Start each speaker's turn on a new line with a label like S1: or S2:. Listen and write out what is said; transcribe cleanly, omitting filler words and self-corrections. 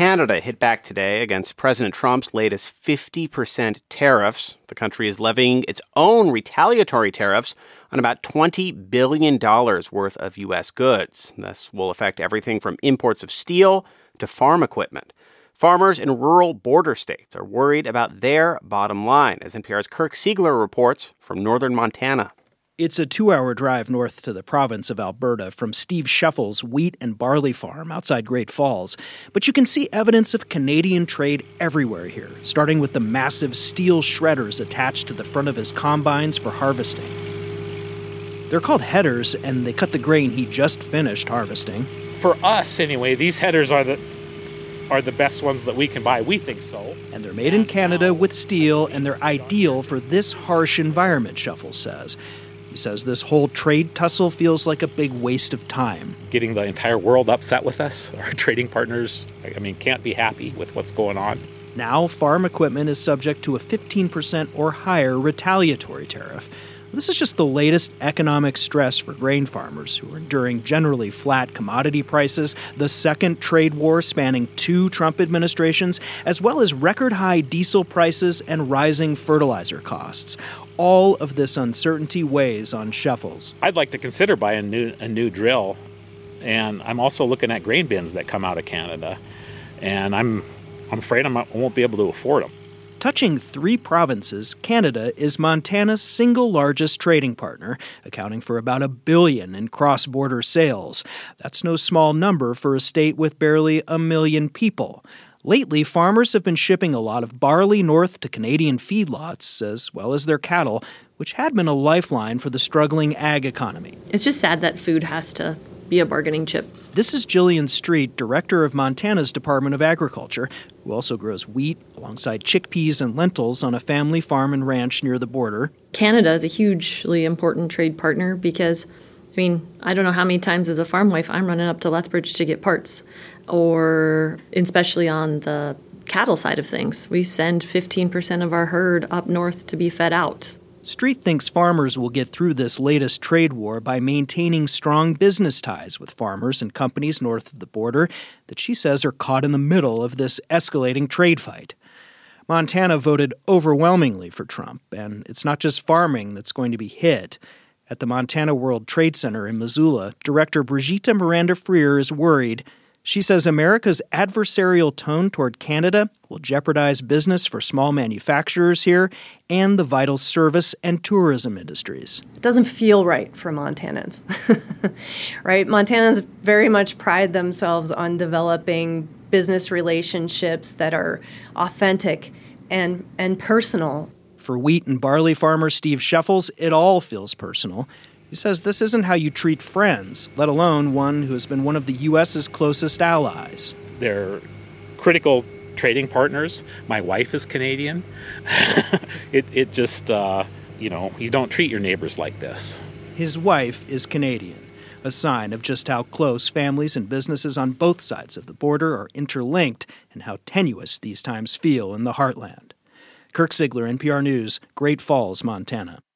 S1: Canada hit back today against President Trump's latest 50% tariffs. The country is levying its own retaliatory tariffs on about $20 billion worth of U.S. goods. This will affect everything from imports of steel to farm equipment. Farmers in rural border states are worried about their bottom line, as NPR's Kirk Siegler reports from northern Montana.
S2: It's a 2-hour drive north to the province of Alberta from Steve Scheffel's wheat and barley farm outside Great Falls. But you can see evidence of Canadian trade everywhere here, starting with the massive steel shredders attached to the front of his combines for harvesting. They're called headers, and they cut the grain he just finished harvesting.
S3: For us, anyway, these headers are the best ones that we can buy. We think so.
S2: And they're made in Canada with steel, and they're ideal for this harsh environment, Scheffel says. He says this whole trade tussle feels like a big waste of time.
S3: Getting the entire world upset with us, our trading partners, can't be happy with what's going on.
S2: Now, farm equipment is subject to a 15% or higher retaliatory tariff. This is just the latest economic stress for grain farmers who are enduring generally flat commodity prices, the second trade war spanning 2 Trump administrations, as well as record-high diesel prices and rising fertilizer costs. All of this uncertainty weighs on Scheffels.
S3: I'd like to consider buying a new drill, and I'm also looking at grain bins that come out of Canada, and I'm afraid I won't be able to afford them.
S2: Touching 3 provinces, Canada is Montana's single largest trading partner, accounting for about $1 billion in cross-border sales. That's no small number for a state with barely 1 million people. Lately, farmers have been shipping a lot of barley north to Canadian feedlots, as well as their cattle, which had been a lifeline for the struggling ag economy.
S4: It's just sad that food has to be a bargaining chip.
S2: This is Jillian Street, director of Montana's Department of Agriculture, who also grows wheat alongside chickpeas and lentils on a family farm and ranch near the border.
S4: Canada is a hugely important trade partner because, I don't know how many times as a farm wife I'm running up to Lethbridge to get parts, or especially on the cattle side of things. We send 15% of our herd up north to be fed out.
S2: Street thinks farmers will get through this latest trade war by maintaining strong business ties with farmers and companies north of the border that she says are caught in the middle of this escalating trade fight. Montana voted overwhelmingly for Trump, and it's not just farming that's going to be hit. At the Montana World Trade Center in Missoula, Director Brigitte Miranda-Freer is worried. She says America's adversarial tone toward Canada will jeopardize business for small manufacturers here and the vital service and tourism industries.
S5: It doesn't feel right for Montanans, right? Montanans very much pride themselves on developing business relationships that are authentic and personal.
S2: For wheat and barley farmer Steve Scheffels, it all feels personal. He says this isn't how you treat friends, let alone one who has been one of the U.S.'s closest allies.
S3: They're critical trading partners. My wife is Canadian. It just, you don't treat your neighbors like this.
S2: His wife is Canadian, a sign of just how close families and businesses on both sides of the border are interlinked and how tenuous these times feel in the heartland. Kirk Siegler, NPR News, Great Falls, Montana.